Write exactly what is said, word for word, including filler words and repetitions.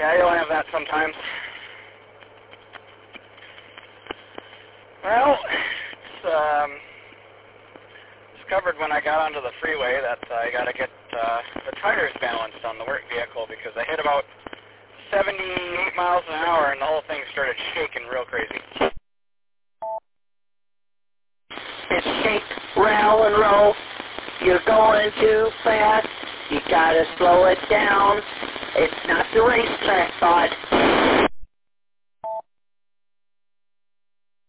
Yeah, you'll have that sometimes. Well, it's, um, discovered when I got onto the freeway that uh, I got to get uh, the tires balanced on the work vehicle because I hit about seventy-eight miles an hour and the whole thing started shaking real crazy. It's shake, rattle, and roll. You're going too fast. You gotta slow it down. It's not the racetrack, bud.